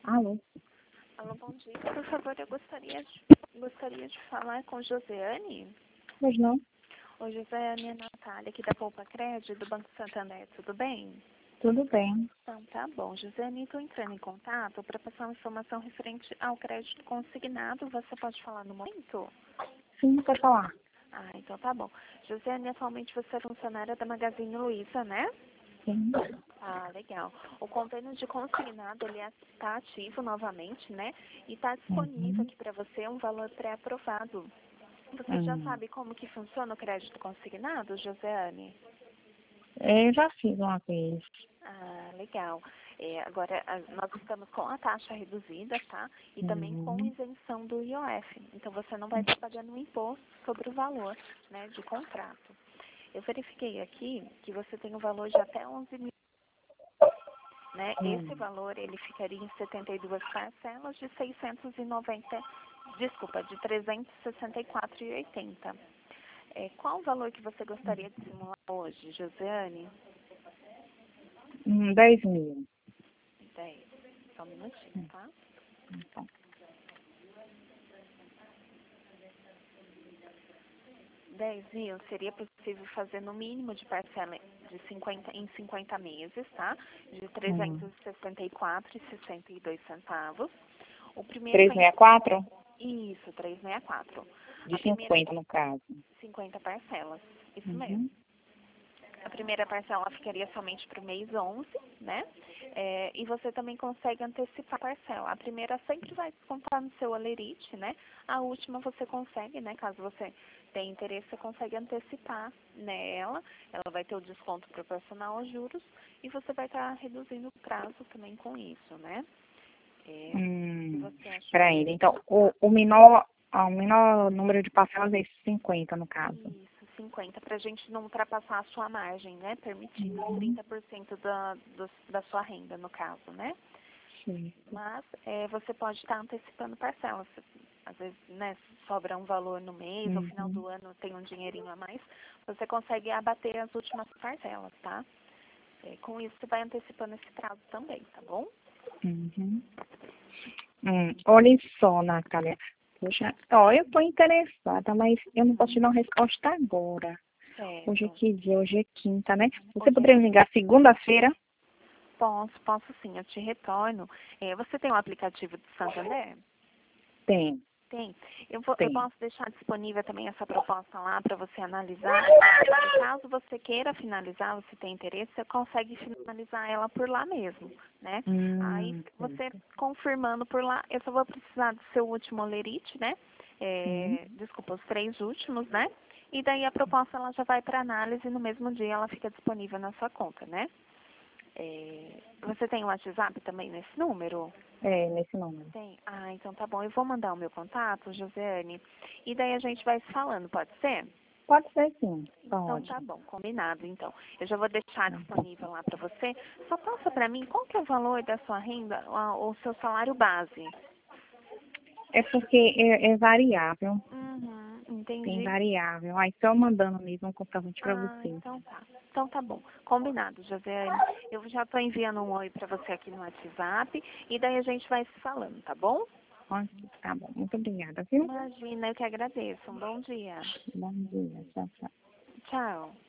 Alô? Alô, bom dia. Por favor, eu gostaria de falar com Josiane. Pois não? Oi, Josiane, é a Natália, aqui da Poupa Crédito, do Banco Santander. Tudo bem? Tudo bem. Então, tá bom. Josiane, estou entrando em contato para passar uma informação referente ao crédito consignado. Você pode falar no momento? Sim, pode falar. Ah, então tá bom. Josiane, atualmente você é funcionária da Magazine Luiza, né? Sim. Ah, legal. O convênio de consignado, ele está ativo novamente, né? E está disponível Uhum. aqui para você um valor pré-aprovado. Você já Hum. sabe como que funciona o crédito consignado, Josiane? Eu já fiz uma vez. Ah, legal. Agora, nós estamos com a taxa reduzida, tá? E também com Uhum. isenção do IOF. Então, você não vai estar pagando um imposto sobre o valor, né, de contrato. Eu verifiquei aqui que você tem um valor de até 11 mil, né? Esse Hum. valor, ele ficaria em 72 parcelas de 690, desculpa, de 364,80. Qual o valor que você gostaria de simular hoje, Josiane? 10 mil. 10. Só um minutinho, tá? Então. 10 mil seria possível fazer no mínimo de parcela de 50 em 50 meses, tá? De Hum. 364,62 centavos. O primeiro vai... 364? Isso, 364. De A primeira 50 no caso. 50 parcelas. Isso mesmo. Uhum. A primeira parcela ficaria somente para o mês 11, né? E você também consegue antecipar a parcela. A primeira sempre vai descontar no seu alerite, né? A última você consegue, né? Caso você tenha interesse, você consegue antecipar nela. Ela vai ter o desconto proporcional aos juros e você vai estar reduzindo o prazo também com isso, né? O que você acha Peraí, disso? então, o menor número de parcelas é 50 no caso. Isso, 50, para a gente não ultrapassar a sua margem, né? Permitindo os Uhum. 30% da sua renda, no caso, né? Sim. Mas você pode estar antecipando parcelas. Às vezes, né, sobra um valor no mês, no final Uhum. do ano tem um dinheirinho a mais, você consegue abater as últimas parcelas, tá? Com isso, você vai antecipando esse prazo também, tá bom? Uhum. Olha só, Natália. Poxa, ó, eu estou interessada, mas eu não posso te dar uma resposta agora. Hoje é Certo. que dia? Hoje é quinta, né? Você Hoje é poderia me ligar segunda-feira? posso sim, eu te retorno. Você tem um aplicativo de Santander? Tem, Tem. Eu tem. posso deixar disponível também essa proposta lá para você analisar. Caso você queira finalizar, você tem interesse, você consegue finalizar ela por lá mesmo, né? Aí você Certo. confirmando por lá, eu só vou precisar do seu último olerite, né? Sim. Desculpa, os 3 últimos, né? E daí a proposta ela já vai para análise e no mesmo dia ela fica disponível na sua conta, né? Você tem o WhatsApp também nesse número? É, nesse número. Tem? Ah, então tá bom. Eu vou mandar o meu contato, Josiane, e daí a gente vai se falando, pode ser? Pode ser sim. Então tá Pode. bom, combinado então. Eu já vou deixar disponível lá para você. Só passa para mim qual que é o valor da sua renda, o seu salário base. É porque é variável. Uhum, Tem entendi. variável. Aí só mandando mesmo um comprovante para Ah, você. então tá. Então tá bom. Combinado, Josiane. Eu já tô enviando um oi para você aqui no WhatsApp e daí a gente vai se falando, tá bom? Ok, tá bom. Muito obrigada, viu? Imagina, eu que agradeço. Um bom dia. Bom dia. Tchau, tchau. Tchau.